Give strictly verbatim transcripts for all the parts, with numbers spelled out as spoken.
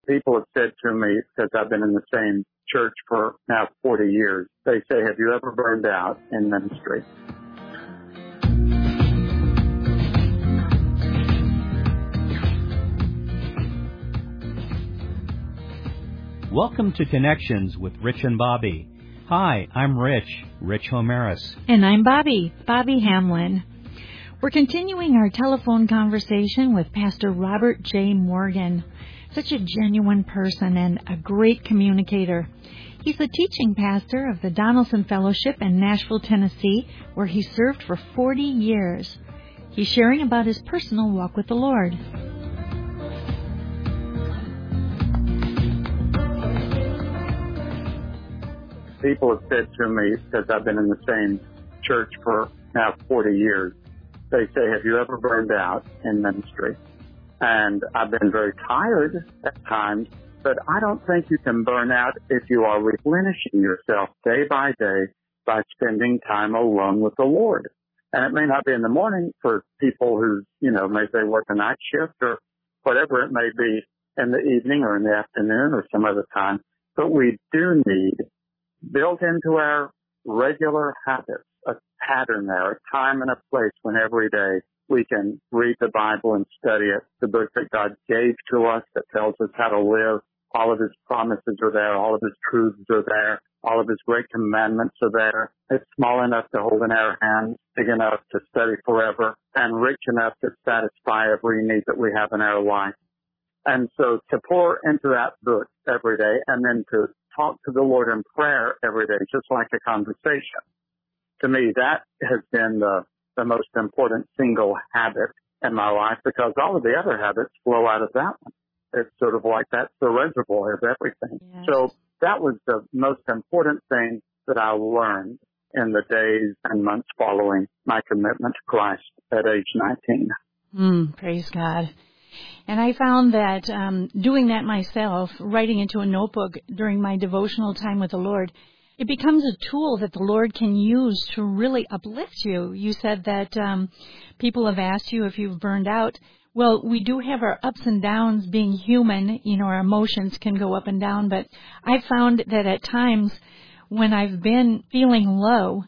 People have said to me, because I've been in the same church for now forty years, they say, have you ever burned out in ministry? Welcome to Connections with Rich and Bobby. Hi, I'm Rich, Rich Homeris. And I'm Bobby, Bobby Hamlin. We're continuing our telephone conversation with Pastor Robert J. Morgan. Such a genuine person and a great communicator. He's the teaching pastor of the Donaldson Fellowship in Nashville, Tennessee, where he served for forty years. He's sharing about his personal walk with the Lord. People have said to me, because I've been in the same church for now forty years, they say, have you ever burned out in ministry? And I've been very tired at times, but I don't think you can burn out if you are replenishing yourself day by day by spending time alone with the Lord. And it may not be in the morning for people who, you know, maybe they work a night shift or whatever it may be in the evening or in the afternoon or some other time. But we do need, built into our regular habits, a pattern there, a time and a place when every day we can read the Bible and study it, the book that God gave to us that tells us how to live. All of His promises are there. All of His truths are there. All of His great commandments are there. It's small enough to hold in our hands, big enough to study forever, and rich enough to satisfy every need that we have in our life. And so to pour into that book every day and then to talk to the Lord in prayer every day, just like a conversation. To me, that has been the, the most important single habit in my life because all of the other habits flow out of that one. It's sort of like that's the reservoir of everything. Yes. So that was the most important thing that I learned in the days and months following my commitment to Christ at age nineteen. Mm, praise God. And I found that um, doing that myself, writing into a notebook during my devotional time with the Lord, it becomes a tool that the Lord can use to really uplift you. You said that um, people have asked you if you've burned out. Well, we do have our ups and downs being human. You know, our emotions can go up and down. But I found that at times when I've been feeling low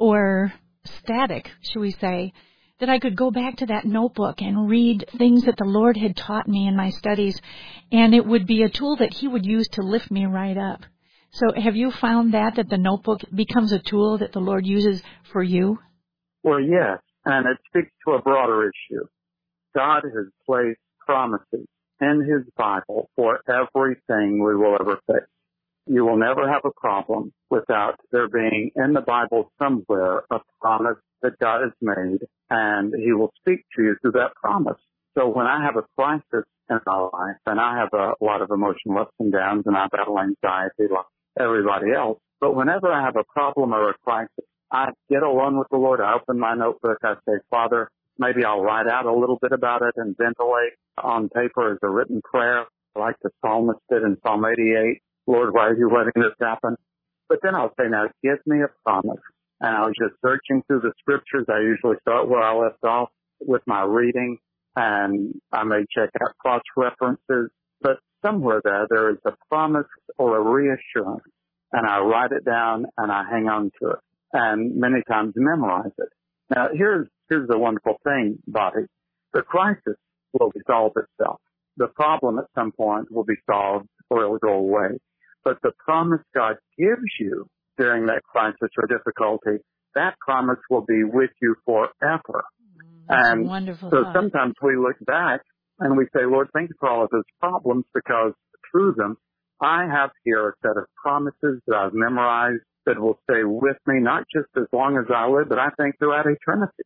or static, should we say, that I could go back to that notebook and read things that the Lord had taught me in my studies, and it would be a tool that He would use to lift me right up. So have you found that, that the notebook becomes a tool that the Lord uses for you? Well, yes, and it speaks to a broader issue. God has placed promises in His Bible for everything we will ever face. You will never have a problem without there being in the Bible somewhere a promise that God has made, and He will speak to you through that promise. So when I have a crisis in my life, and I have a lot of emotional ups and downs, and I battle anxiety like everybody else, but whenever I have a problem or a crisis, I get alone with the Lord, I open my notebook, I say, Father, maybe I'll write out a little bit about it and ventilate on paper as a written prayer, like the psalmist did in Psalm eighty-eight. Lord, why are you letting this happen? But then I'll say, now give me a promise. And I was just searching through the scriptures. I usually start where I left off with my reading, and I may check out cross references. But somewhere there, there is a promise or a reassurance, and I write it down and I hang on to it, and many times memorize it. Now, here's here's the wonderful thing, Bobby. The crisis will resolve itself. The problem at some point will be solved or it will go away. But the promise God gives you during that crisis or difficulty, that promise will be with you forever. That's and wonderful so thought. Sometimes we look back and we say, Lord, thank you for all of those problems because through them, I have here a set of promises that I've memorized that will stay with me, not just as long as I live, but I think throughout eternity.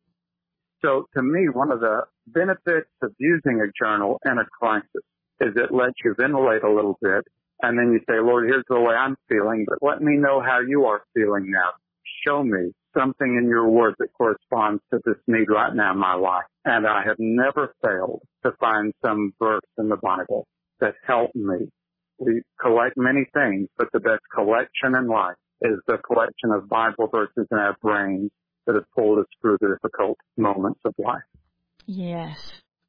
So to me, one of the benefits of using a journal in a crisis is it lets you ventilate a little bit. And then you say, Lord, here's the way I'm feeling, but let me know how you are feeling now. Show me something in your word that corresponds to this need right now in my life. And I have never failed to find some verse in the Bible that helped me. We collect many things, but the best collection in life is the collection of Bible verses in our brains that have pulled us through the difficult moments of life. Yes.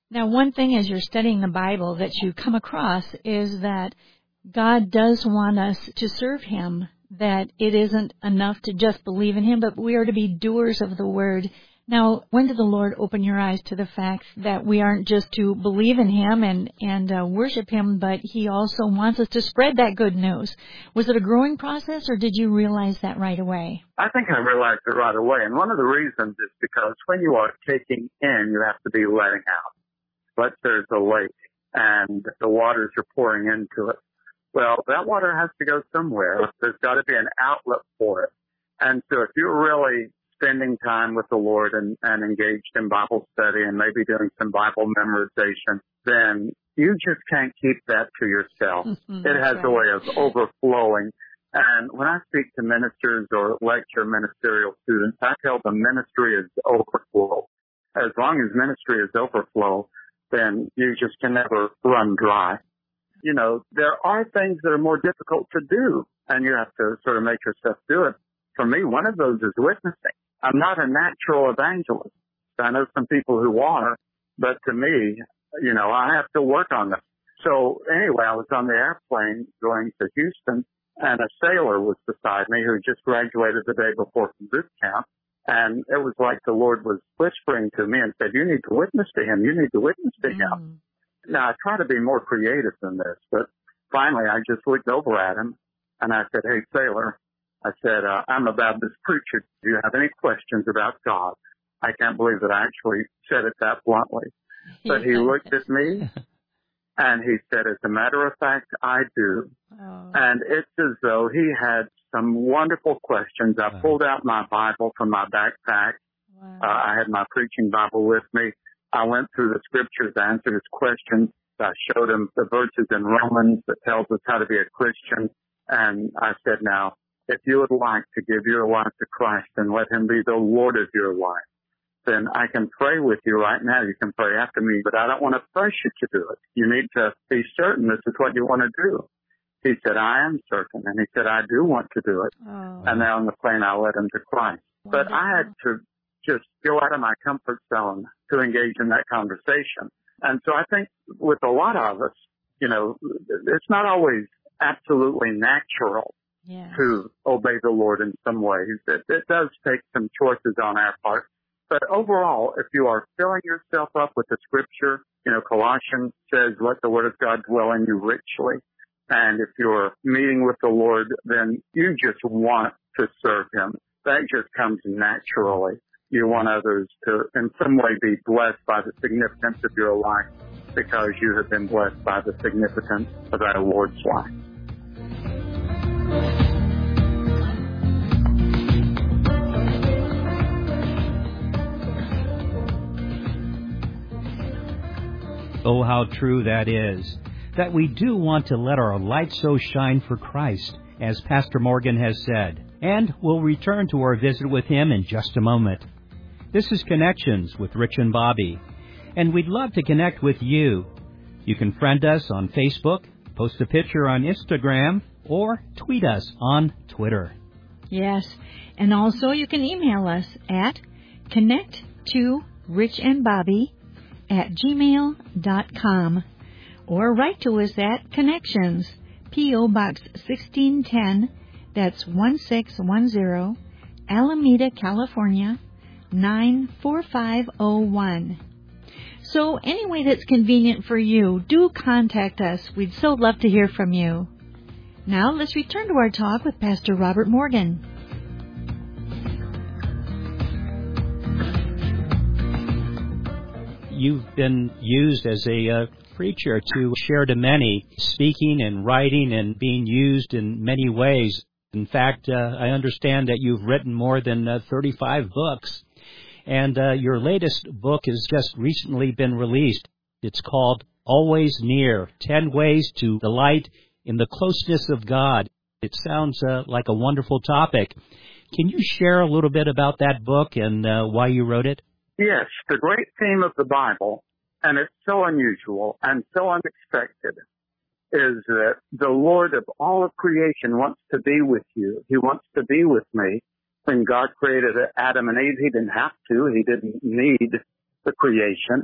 Now, one thing as you're studying the Bible that you come across is that God does want us to serve Him, that it isn't enough to just believe in Him, but we are to be doers of the Word. Now, when did the Lord open your eyes to the fact that we aren't just to believe in Him and, and uh, worship Him, but He also wants us to spread that good news? Was it a growing process, or did you realize that right away? I think I realized it right away. And one of the reasons is because when you are taking in, you have to be letting out. Let's say there's a lake and the waters are pouring into it. Well, that water has to go somewhere. There's got to be an outlet for it. And so if you're really spending time with the Lord and, and engaged in Bible study and maybe doing some Bible memorization, then you just can't keep that to yourself. It has right. a way of overflowing. And when I speak to ministers or lecture ministerial students, I tell them ministry is overflow. As long as ministry is overflow, then you just can never run dry. You know, there are things that are more difficult to do, and you have to sort of make yourself do it. For me, one of those is witnessing. I'm not a natural evangelist. I know some people who are, but to me, you know, I have to work on them. So anyway, I was on the airplane going to Houston, and a sailor was beside me who just graduated the day before from boot camp. And it was like the Lord was whispering to me and said, you need to witness to him. You need to witness to him. Mm. Now, I try to be more creative than this, but finally I just looked over at him and I said, hey, sailor, I said, uh, I'm a Baptist preacher. Do you have any questions about God? I can't believe that I actually said it that bluntly. But he looked at me and he said, as a matter of fact, I do. Oh. And it's as though he had some wonderful questions. I Wow. pulled out my Bible from my backpack. Wow. Uh, I had my preaching Bible with me. I went through the scriptures, answered his questions. I showed him the verses in Romans that tells us how to be a Christian. And I said, now, if you would like to give your life to Christ and let him be the Lord of your life, then I can pray with you right now. You can pray after me, but I don't want to press you to do it. You need to be certain this is what you want to do. He said, I am certain. And he said, I do want to do it. Oh. And then on the plane, I led him to Christ. Wonderful. But I had to just go out of my comfort zone to engage in that conversation. And so I think with a lot of us, you know, it's not always absolutely natural Yes. to obey the Lord in some ways. It, it does take some choices on our part. But overall, if you are filling yourself up with the scripture, you know, Colossians says, let the word of God dwell in you richly. And if you're meeting with the Lord, then you just want to serve him. That just comes naturally. You want others to in some way be blessed by the significance of your life because you have been blessed by the significance of our Lord's life. Oh, how true that is, that we do want to let our light so shine for Christ, as Pastor Morgan has said. And we'll return to our visit with him in just a moment. This is Connections with Rich and Bobby, and we'd love to connect with you. You can friend us on Facebook, post a picture on Instagram, or tweet us on Twitter. Yes, and also you can email us at connect to rich and bobby at gmail dot com or write to us at Connections, P O. Box sixteen ten, that's one six one zero, Alameda, California, nine four five zero one. So any way that's convenient for you, do contact us. We'd so love to hear from you. Now let's return to our talk with Pastor Robert Morgan. You've been used as a uh, preacher to share to many, speaking and writing and being used in many ways. In fact, uh, I understand that you've written more than uh, thirty-five books, and uh, your latest book has just recently been released. It's called Always Near, ten Ways to Delight in the Closeness of God. It sounds uh, like a wonderful topic. Can you share a little bit about that book and uh, why you wrote it? Yes, the great theme of the Bible, and it's so unusual and so unexpected, is that the Lord of all of creation wants to be with you. He wants to be with me. When God created Adam and Eve, he didn't have to. He didn't need the creation.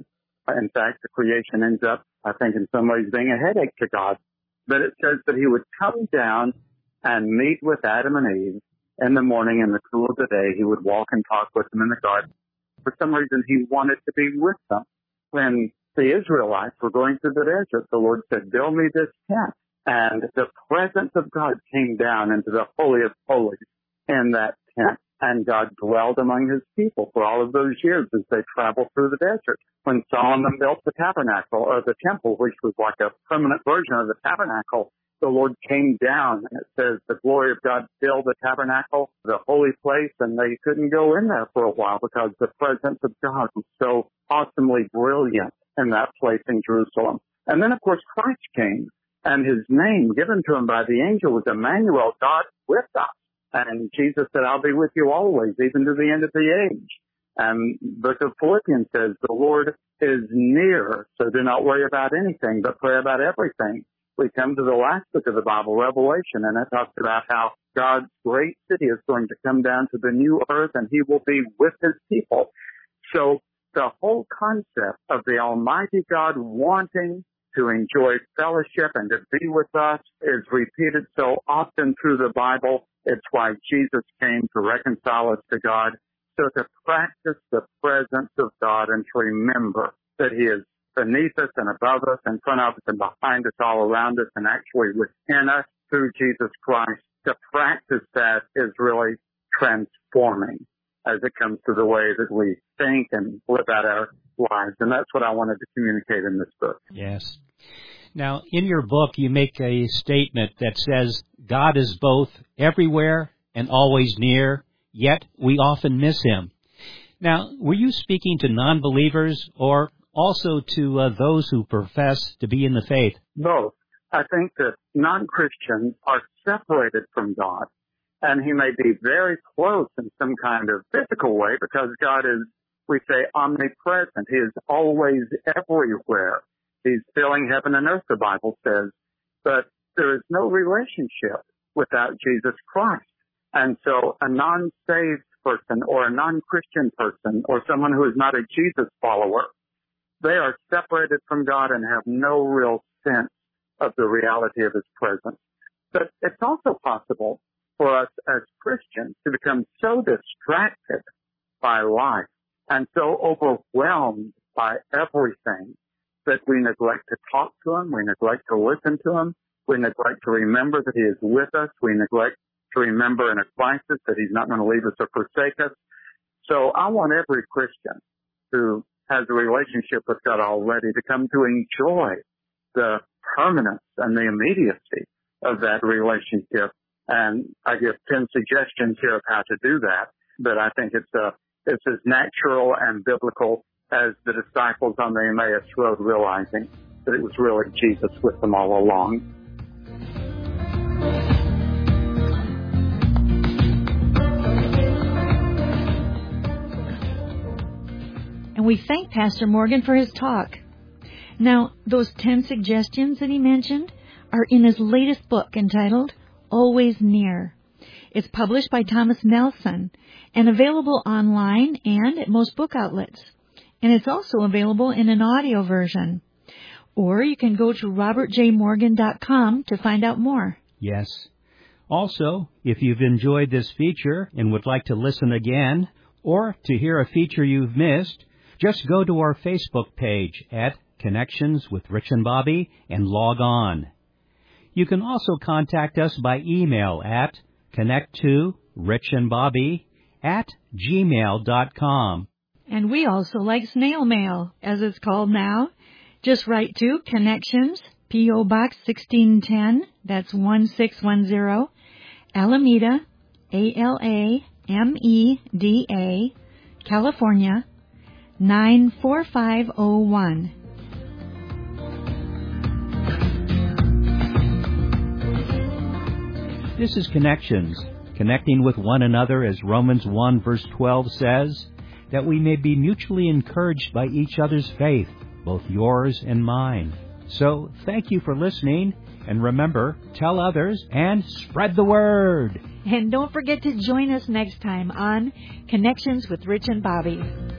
In fact, the creation ends up, I think, in some ways being a headache to God. But it says that he would come down and meet with Adam and Eve in the morning in the cool of the day. He would walk and talk with them in the garden. For some reason, he wanted to be with them. When the Israelites were going through the desert, the Lord said, build me this tent. And the presence of God came down into the Holy of Holies in that tent. And God dwelled among his people for all of those years as they traveled through the desert. When Solomon built the tabernacle, or the temple, which was like a permanent version of the tabernacle, the Lord came down, and it says the glory of God filled the tabernacle, the holy place, and they couldn't go in there for a while because the presence of God was so awesomely brilliant in that place in Jerusalem. And then, of course, Christ came, and his name given to him by the angel was Emmanuel, God with us. And Jesus said, I'll be with you always, even to the end of the age. And the book of Philippians says, the Lord is near, so do not worry about anything, but pray about everything. We come to the last book of the Bible, Revelation, and it talks about how God's great city is going to come down to the new earth, and he will be with his people. So the whole concept of the Almighty God wanting to enjoy fellowship and to be with us is repeated so often through the Bible. It's why Jesus came to reconcile us to God. So to practice the presence of God and to remember that he is beneath us and above us, in front of us and behind us, all around us, and actually within us through Jesus Christ, to practice that is really transforming as it comes to the way that we think and live out our lives. And that's what I wanted to communicate in this book. Yes. Now, in your book, you make a statement that says, God is both everywhere and always near, yet we often miss him. Now, were you speaking to non-believers or also to uh, those who profess to be in the faith? Both. I think that non-Christians are separated from God, and he may be very close in some kind of physical way because God is, we say, omnipresent. He is always everywhere. He's filling heaven and earth, the Bible says. But there is no relationship without Jesus Christ. And so a non-saved person or a non-Christian person or someone who is not a Jesus follower, they are separated from God and have no real sense of the reality of his presence. But it's also possible for us as Christians to become so distracted by life and so overwhelmed by everything that we neglect to talk to him, we neglect to listen to him, we neglect to remember that he is with us, we neglect to remember in a crisis that he's not going to leave us or forsake us. So I want every Christian who has a relationship with God already to come to enjoy the permanence and the immediacy of that relationship. And I give ten suggestions here of how to do that, but I think it's a, it's as natural and biblical as the disciples on the Emmaus Road realizing that it was really Jesus with them all along. And we thank Pastor Morgan for his talk. Now, those ten suggestions that he mentioned are in his latest book entitled Always Near. It's published by Thomas Nelson and available online and at most book outlets. And it's also available in an audio version. Or you can go to robert j morgan dot com to find out more. Yes. Also, if you've enjoyed this feature and would like to listen again or to hear a feature you've missed, just go to our Facebook page at Connections with Rich and Bobby and log on. You can also contact us by email at connect to rich and bobby at gmail dot com. And we also like snail mail, as it's called now. Just write to Connections, P O. Box sixteen ten, that's one six one zero, Alameda, A L A M E D A, California, nine four five zero one. This is Connections, connecting with one another as Romans one verse twelve says, that we may be mutually encouraged by each other's faith, both yours and mine. So, thank you for listening, and remember, tell others and spread the word. And don't forget to join us next time on Connections with Rich and Bobby.